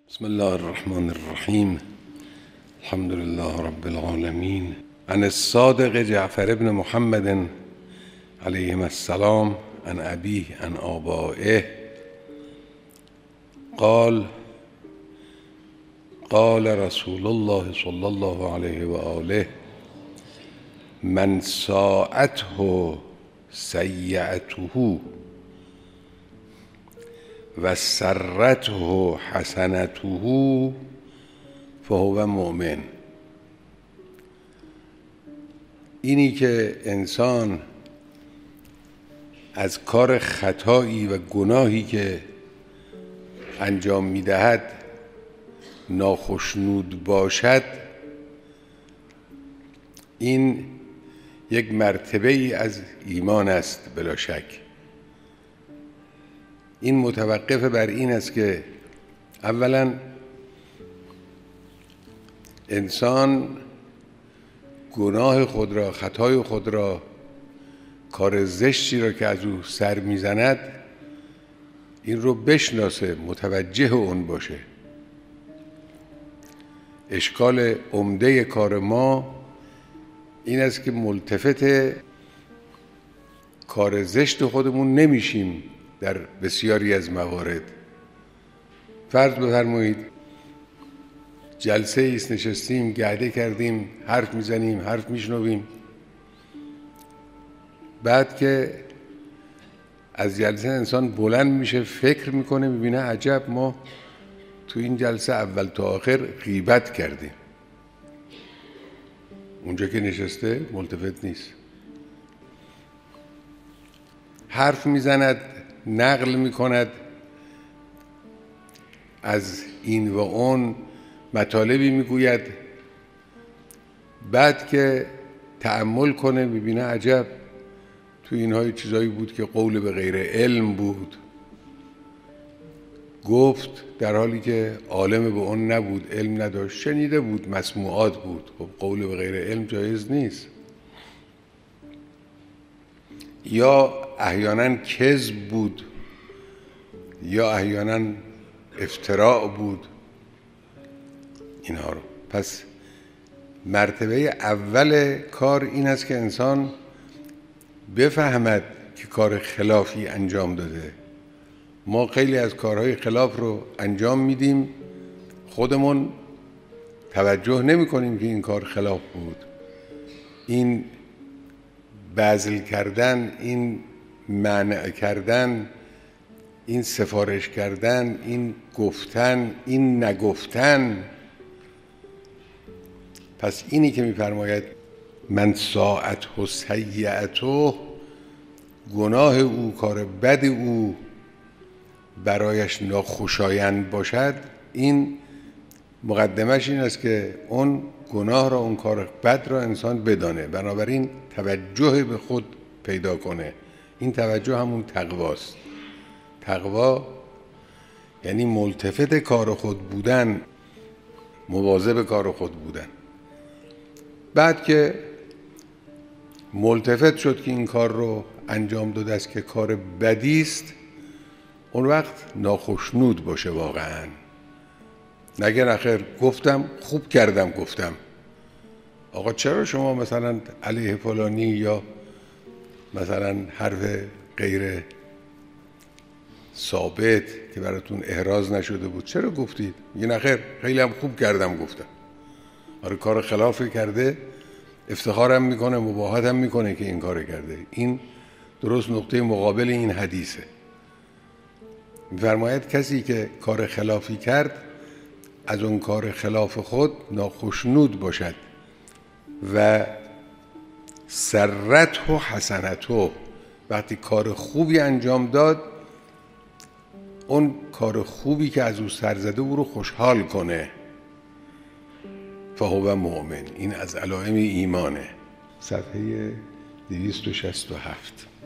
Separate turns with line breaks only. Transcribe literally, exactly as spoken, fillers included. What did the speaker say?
بسم الله الرحمن الرحیم. الحمد لله رب العالمین. عن الصادق جعفر بن محمد علیهم السلام عن ابیه عن آبائه قال قال رسول الله صلی الله علیه و آله من ساءته سیئته و سرته حسنته فهو مؤمن. اینی که انسان از کار خطایی و گناهی که انجام میدهد ناخشنود باشد، این یک مرتبه ای از ایمان است بلا شک. این متوقف بر این است که اولا انسان گناه خود را، خطای خود را، کار زشتی را که از او سر میزند این رو بشناسه، متوجه اون باشه. اشکال عمده کار ما این است که ملتفت کار زشت خودمون نمیشیم. در بسیاری از موارد فرض بفرمایید جلسه ایست نشستیم، گرده کردیم، حرف میزنیم، حرف میشنویم، بعد که از جلسه انسان بلند میشه، فکر میکنه، میبینه عجب ما تو این جلسه اول تا آخر غیبت کردیم. اونجا که نشسته ملتفت نیست، حرف میزند، نقل میکند از این و اون، مطالبی میگوید، بعد که تأمل کنه میبینه عجب تو اینها چیزایی بود که قول به غیر علم بود، گفت در حالی که عالم به اون نبود، علم نداشت، شنیده بود، مسموعات بود. خب قول به غیر علم جایز نیست. یا احیانا کذب بود، یا احیانا افتراء بود. اینها رو پس مرتبه اول کار این است که انسان بفهمد که کار خلافی انجام داده. ما خیلی از کارهای خلاف رو انجام میدیم، خودمون توجه نمی کنیم که این کار خلاف بود. این بذل کردن، این منع کردن، این سفارش کردن، این گفتن، این نگفتن. پس اینی که می‌فرماید من ساءته سیئته، گناه او، کار بد او برایش ناخوشایند باشد، این مقدمش این است که اون گناه را، اون کار بد را انسان بدانه، بنابراین توجه به خود پیدا کنه. این توجه همون تقواست. تقوا یعنی ملتفت کار خود بودن، مواظب کار خود بودن. بعد که ملتفت شد که این کار رو انجام داده است که کار بدی است، اون وقت ناخشنود باشه واقعا. نگه نخیر گفتم، خوب کردم گفتم، آقا چرا شما مثلا علیه فلانی یا مثلا حرف غیر ثابت که براتون احراز نشده بود چرا گفتید؟ میگه نخیر خیلی هم خوب کردم گفتم. آره کار خلافی کرده، افتخارم میکنه، مباهاتم میکنه که این کار کرده. این درست نقطه مقابل این حدیثه. میفرماید کسی که کار خلافی کرد از اون کار خلاف خود ناخشنود باشد و سرته و حسنته، وقتی کار خوبی انجام داد اون کار خوبی که از او سر زده او رو خوشحال کنه، فهو مؤمن. این از علائم ایمانه. صفحه دویست و شصت و هفت.